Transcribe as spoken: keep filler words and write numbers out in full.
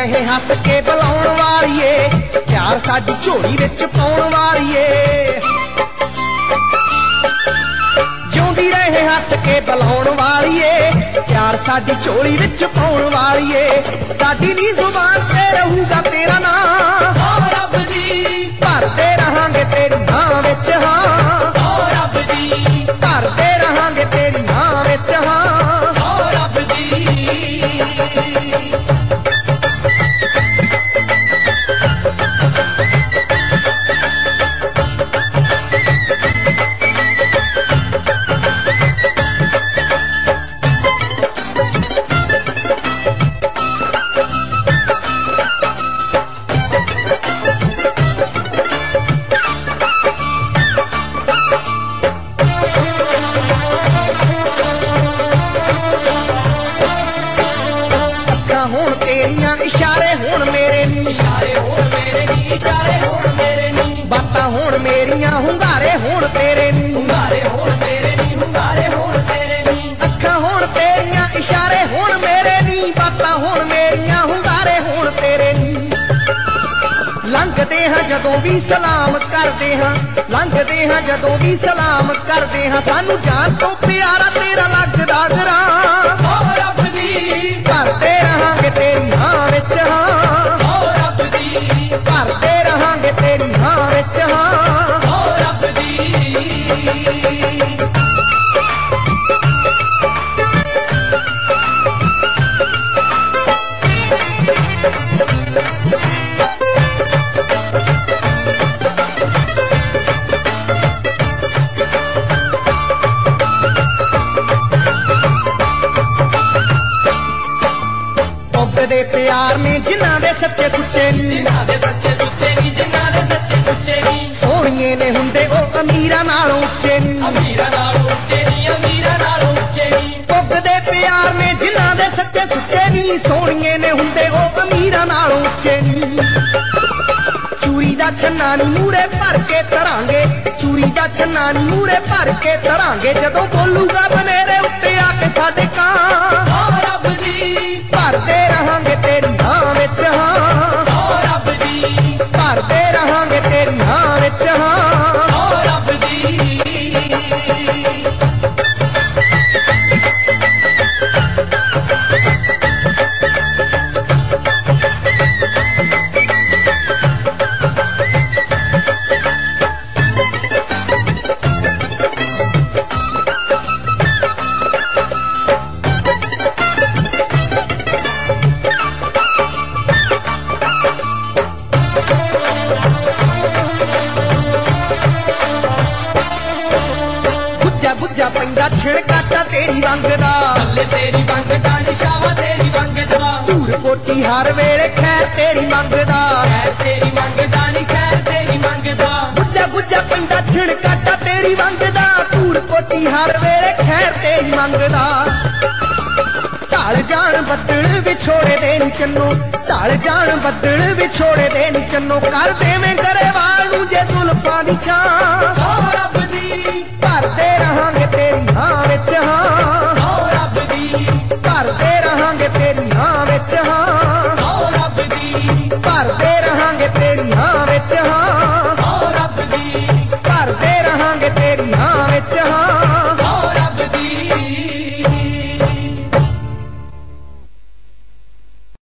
ਰਹੇ ਹੱਸ ਕੇ ਬੁਲਾਉਣ ਵਾਲੀਏ, ਪਿਆਰ ਸਾਡੀ ਝੋਲੀ ਵਿੱਚ ਪਾਉਣ ਵਾਲੀਏ। ਜਿਉਂਦੀ ਰਹੇ ਹੱਸ ਕੇ ਬੁਲਾਉਣ ਵਾਲੀਏ, ਪਿਆਰ ਸਾਡੀ ਝੋਲੀ ਵਿੱਚ ਪਾਉਣ ਵਾਲੀਏ। ਸਾਡੀ ਨੀ ਜ਼ੁਬਾਨ ਤੇ ਰਹੂਗਾ ਤੇਰਾ ਨਾਂ, ਸੋ ਰੱਬ ਦੀ ਭਰਦੇ ਰਹਾਂਗੇ ਤੇਰੀ ਨਾਂ ਵਿੱਚ ਹਾਂ, ਸੋ ਰੱਬ ਦੀ ਭਰਦੇ ਰਹਾਂਗੇ ਤੇਰੀ ਨਾਂ ਵਿੱਚ ਹਾਂ, ਸੋ ਰੱਬ ਦੀ। ਇਸ਼ਾਰੇ ਹੋਣ ਮੇਰੇ ਨੀ, ਇਸ਼ਾਰੇ ਹੋਣ ਮੇਰੇ ਨੀ, ਇਸ਼ਾਰੇ ਹੋਣ ਮੇਰੇ ਨੀ। ਬਾਤਾਂ ਹੋਣ ਮੇਰੀਆਂ ਹੁੰਗਾਰੇ ਹੋਣ ਤੇਰੇ ਨੀ, ਹੁੰਗਾਰੇ ਹੋਣ ਮੇਰੇ ਨੀ, ਹੁੰਗਾਰੇ ਹੋਣ ਤੇਰੇ ਨੀ। ਅੱਖਾਂ ਹੋਣ ਤੇਰੀਆਂ ਇਸ਼ਾਰੇ ਹੋਣ ਮੇਰੇ ਨੀ, ਬਾਤਾਂ ਹੋਣ ਮੇਰੀਆਂ ਹੁੰਗਾਰੇ ਹੋਣ ਤੇਰੇ ਨੀ। ਲੰਘਦੇ ਹਾਂ ਜਦੋਂ ਵੀ ਸਲਾਮ ਕਰਦੇ ਹਾਂ, ਲੰਘਦੇ ਹਾਂ ਜਦੋਂ ਵੀ ਸਲਾਮ ਕਰਦੇ ਹਾਂ। ਸਾਨੂੰ ਜਾਨ ਤੋਂ ਪਿਆਰਾ ਤੇਰਾ ਲੱਗਦਾ ਗਰਾਂ, ਸੋ ਰੱਬ ਦੀ ਭਰਦੇ ਰਹਾਂਗੇ ਤੇਰੀ ਨਾਂ ਵਿੱਚ ਹਾਂ, ਸੋ ਰੱਬ ਦੀ ਭਰਦੇ ਰਹਾਂਗੇ ਤੇਰੀ ਨਾਂ ਵਿੱਚ ਹਾਂ, ਸੋ ਰੱਬ ਦੀ। ਦੇ ਪਿਆਰ ਨੇ ਜਿਨ੍ਹਾਂ ਦੇ ਸੱਚੇ ਸੁੱਚੇ ਨੀ, ਜਿਨ੍ਹਾਂ ਦੇ ਸੱਚੇ ਸੁੱਚੇ ਨੀ, ਜਿਨ੍ਹਾਂ ਦੇ ਸੱਚੇ ਸੁੱਚੇ ਨੀ। ਸੋਹਣੀਏ ਨੇ ਹੁੰਦੇ ਉਹ ਅਮੀਰਾਂ ਨਾਲੋਂ ਉੱਚੇ ਨੀ, ਅਮੀਰਾਂ ਨਾਲੋਂ ਉੱਚੇ ਨੀ, ਅਮੀਰਾਂ ਨਾਲੋਂ ਉੱਚੇ ਨੀ। ਪੁੱਗ ਦੇ ਪਿਆਰ ਨੇ ਜਿਨ੍ਹਾਂ ਦੇ ਸੱਚੇ ਸੁੱਚੇ ਨੀ, ਸੋਹਣੀਏ ਨੇ ਹੁੰਦੇ ਉਹ ਅਮੀਰਾਂ ਨਾਲੋਂ ਉੱਚੇ ਨੀ। ਚੂਰੀ ਦਾ ਛੰਨਾ ਨੀ ਮੂਰੇ ਭਰ ਕੇ ਧਰਾਂਗੇ, ਚੂਰੀ ਦਾ ਛੰਨਾ ਨੀ ਮੂਰੇ ਭਰ ਕੇ ਧਰਾਂਗੇ। ਜਦੋਂ ਬੋਲੂਗਾ ਬਨੇਰੇ ਉੱਤੇ ਆ ਕੇ ਸਾਡੇ ਕਾਂ, ਸੋ ਰੱਬ ਦੀ ਭਰਦੇ ਰਹਾਂਗੇ ਤੇਰੀ ਨਾਂ ਵਿੱਚ ਹਾਂ, ਸੋ ਰੱਬ ਦੀ ਭਰਦੇ ਰਹਾਂਗੇ ਤੇਰੀ ਨਾਂ ਵਿੱਚ ਹਾਂ, ਸੋ ਰੱਬ ਦੀ। ਬੁੱਝਾ ਪੈਂਦਾ ਛਿੜਕਾਟਾ ਤੇਰੀ ਵੰਗ ਦਾ, ਹੱਲੇ ਤੇਰੀ ਵੰਗ ਦਾ ਨਿਸ਼ਾਵਾ ਤੇਰੀ ਵੰਗ ਦਾ। ਧੂੜ ਕੋਟੀ ਹਰ ਵੇਲੇ ਖੈਰ ਤੇਰੀ ਮੰਗਦਾ, ਖੈਰ ਤੇਰੀ ਮੰਗ ਦਾ ਨੀ, ਖੈਰ ਤੇਰੀ ਮੰਗ ਦਾ। ਬੁੱਝਾ ਬੁੱਝਾ ਪੈਂਦਾ ਛਿੜਕਾਟਾ ਤੇਰੀ ਵੰਗ ਦਾ, ਧੂੜ ਕੋਟੀ ਹਰ ਵੇਲੇ ਖੈਰ ਤੇਰੀ ਮੰਗਦਾ। ਢਾਲ ਜਾਣ ਬੱਦਲ ਵਿਛੋੜੇ ਦੇ ਨੀ ਚੰਨੋ, ਢਾਲ ਜਾਣ ਬੱਦਲ ਵਿਛੋੜੇ ਦੇ ਨੀ ਚੰਨੋ। ਕਰ ਦੇਵੇਂ ਗਰੇਵਾਲ ਨੂੰ ਜੇ ਜ਼ੁਲਫਾਂ ਦੀ ਛਾਂ, ਸੋ ਰੱਬ ਦੀ ਭਰਦੇ ਰਹਾਂਗੇ ਤੇਰੀ ਨਾਂ ਵਿੱਚ ਹਾਂ, ਸੋ ਰੱਬ ਦੀ ਭਰਦੇ ਰਹਾਂਗੇ ਤੇਰੀ ਨਾਂ ਵਿੱਚ ਹਾਂ, ਸੋ ਰੱਬ ਦੀ ਭਰਦੇ ਰਹਾਂਗੇ ਤੇਰੀ ਨਾਂ ਵਿੱਚ ਹਾਂ, ਸੋ ਰੱਬ ਦੀ ਭਰਦੇ ਰਹਾਂਗੇ ਤੇਰੀ ਨਾਂ ਵਿੱਚ ਹਾਂ।